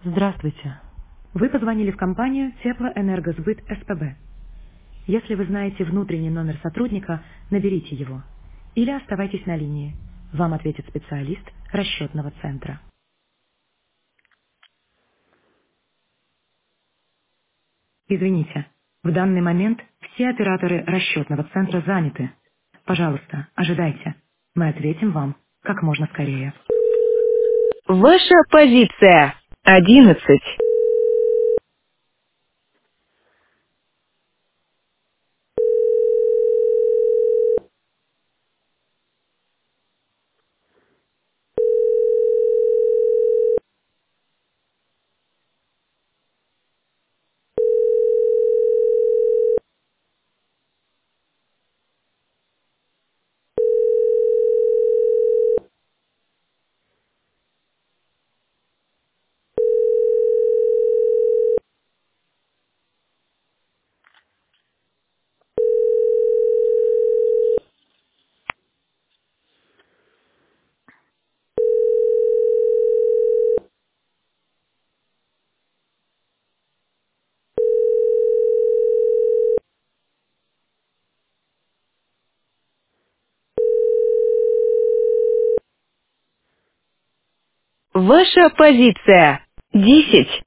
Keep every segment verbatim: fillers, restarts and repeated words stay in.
Здравствуйте. Вы позвонили в компанию Теплоэнергосбыт СПБ. Если вы знаете внутренний номер сотрудника, наберите его. Или оставайтесь на линии. Вам ответит специалист расчетного центра. Извините, в данный момент все операторы расчетного центра заняты. Пожалуйста, ожидайте. Мы ответим вам как можно скорее. Ваша позиция одиннадцать. Ваша позиция десять.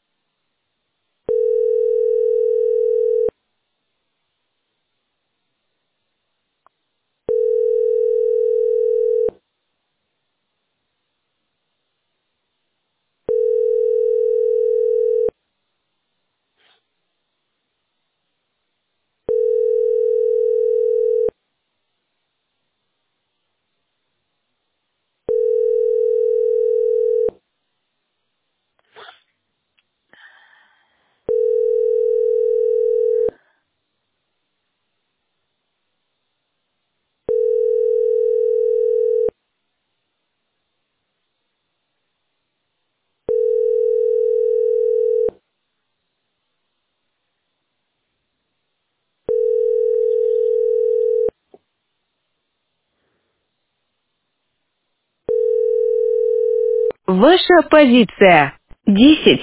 Ваша позиция десять.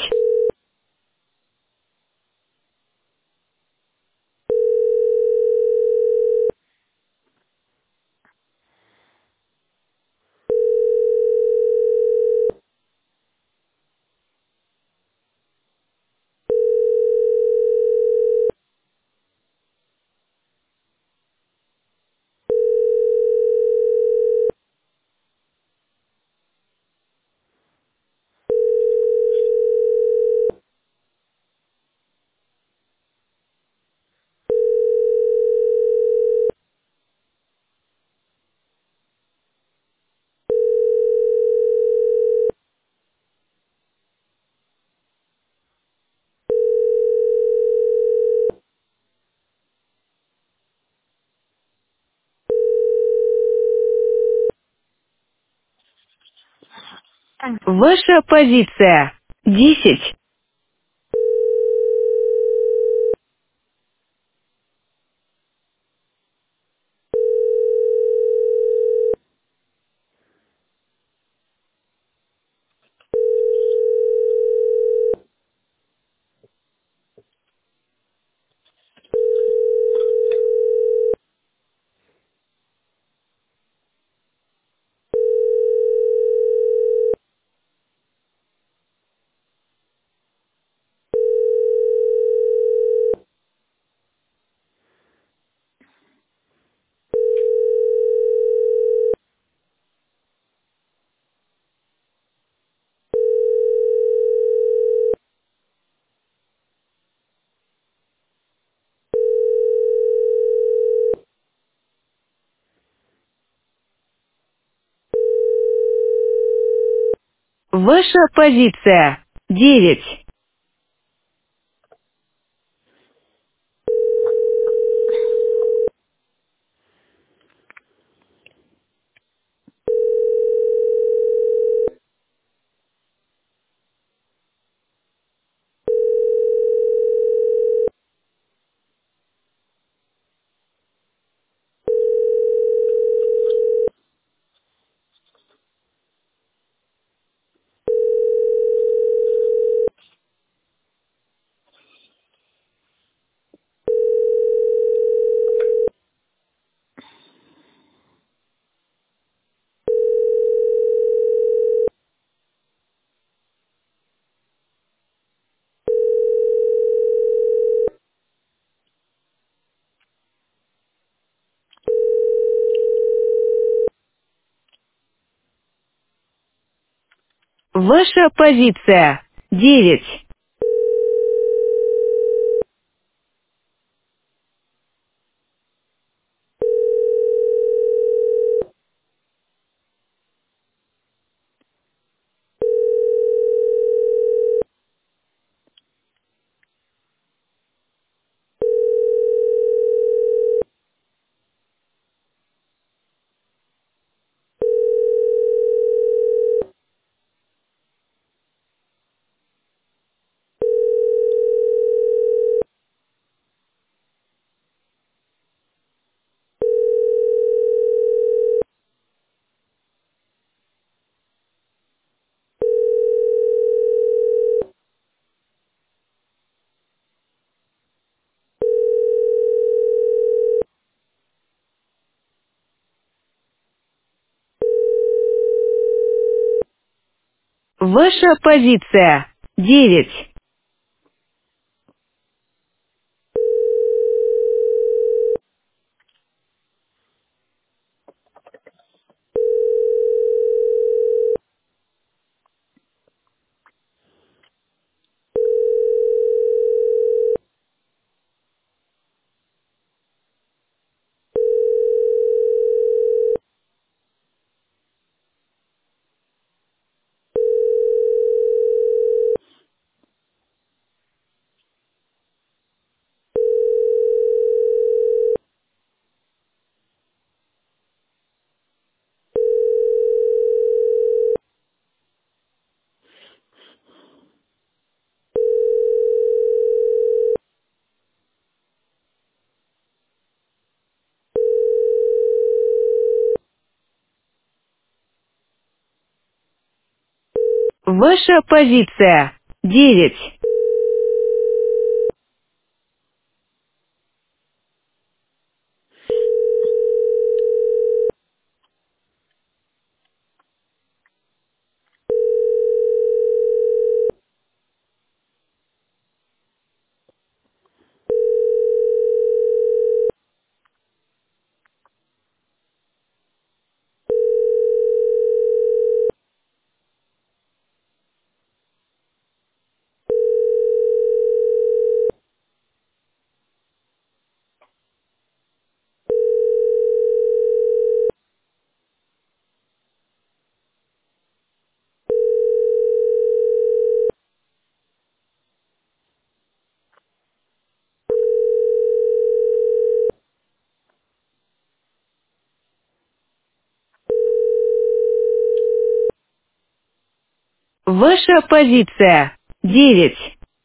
Ваша позиция десять. Ваша позиция девять. Ваша позиция. девять. Ваша позиция. девять. Ваша позиция. девять. Ваша позиция. девять.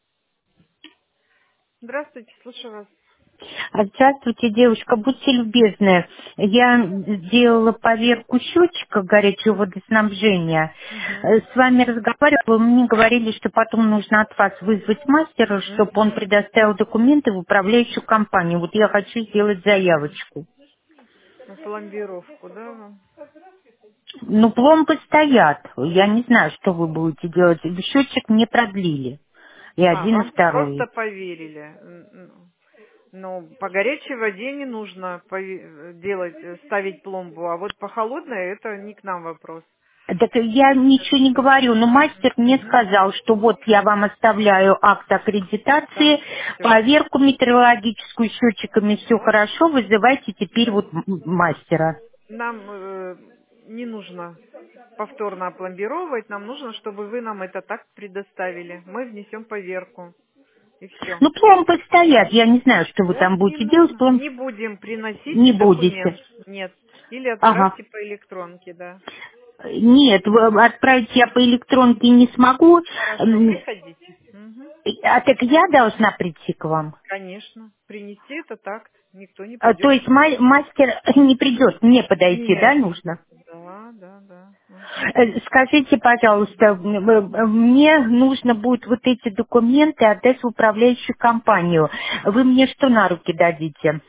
Здравствуйте, слушаю вас. А, Здравствуйте, девушка, будьте любезны. Я сделала поверку счетчика горячего водоснабжения. Угу. Э, С вами разговаривала, вы мне говорили, что потом нужно от вас вызвать мастера, чтобы он Угу. предоставил документы в управляющую компанию. Вот я хочу сделать заявочку. На пломбировку, да? вам? Ну, пломбы стоят. Я не знаю, что вы будете делать. Счетчик не продлили. И А, один, и вам второй. просто поверили. М, м. Но по горячей воде не нужно пове- делать, э, ставить пломбу, а вот по холодной это не к нам вопрос. Так я ничего не говорю, но мастер мне Угу. сказал, что вот я вам оставляю акт аккредитации, Так, все. поверку метеорологическую, счетчиками все хорошо, вызывайте теперь вот м- м- мастера. Нам э, не нужно повторно опломбировать, нам нужно, чтобы вы нам это так предоставили. Мы внесем поверку. И все. Ну, пломбы стоят, я не знаю, что вы Вот там не будете делать, нужно. пломб Не будем приносить не документ. будете. Нет. Или Ага. отправьте по электронке, да. Нет, вы- отправить я по электронке не смогу. Хорошо, М, приходите. Мгм. А так я должна прийти к вам? Конечно. Принести это так. Никто не А, То придет. есть ма- мастер не придет, мне подойти, да, Нет. нужно? Да, да, да. Мгм. Э, Скажите, пожалуйста, м- м- мне нужно будет вот эти документы отдать в управляющую компанию. Вы мне что на руки дадите?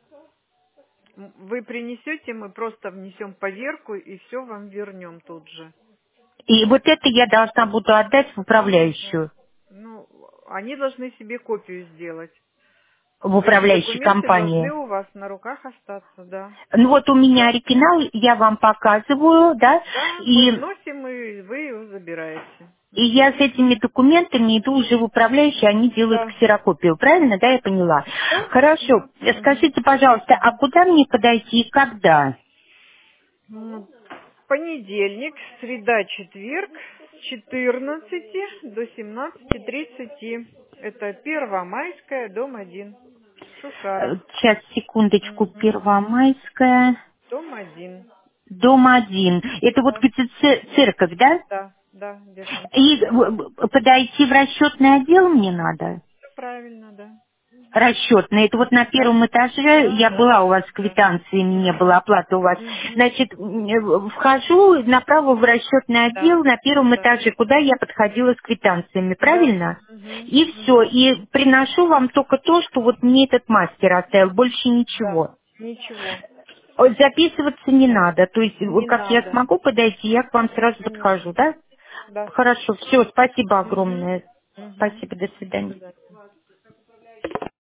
М, Вы принесете, мы просто внесем поверку и все вам вернем тут же. И вот это я должна буду отдать в Да, да. управляющую. Ну, они должны себе копию сделать. в Эти управляющей документы должны компании. у вас на руках остаться, да. Ну вот у меня Да. оригинал, я вам показываю, да, Да, мы и, вносим, и вы его забираете. и я Мгм. с этими документами иду уже в управляющую, они делают Да. ксерокопию, правильно, да, я поняла? Да? Хорошо, Да. Мгм. скажите, пожалуйста, а куда мне подойти и когда? Ну, понедельник, среда, четверг с четырнадцати до семнадцати тридцати. Это Первомайская, дом один. Э, Шушаров. Сейчас, секундочку, Мгм. Первомайская, Дом один. дом один. Это вот Да, где-то ц- церковь, да? да, да, держим. И э, в- подойти в расчетный отдел мне надо? Правильно, да. Расчетный. Это вот на Да, первом этаже да, я да, была у вас, да. квитанции не было, оплата у вас. Мгм. Значит, м, э, вхожу направо в расчетный Да, отдел на первом да, этаже, куда я подходила с квитанциями, да. правильно? Мгм, И все. мгм. И приношу вам только то, что вот мне этот мастер оставил, больше Да, ничего. ничего. Вот записываться не надо. То есть, вот Не как я надо, смогу подойти, я к вам сразу не надо. подхожу, да? Да. Хорошо, все, спасибо Мгм, огромное. мгм. Спасибо, до До свидания. свидания.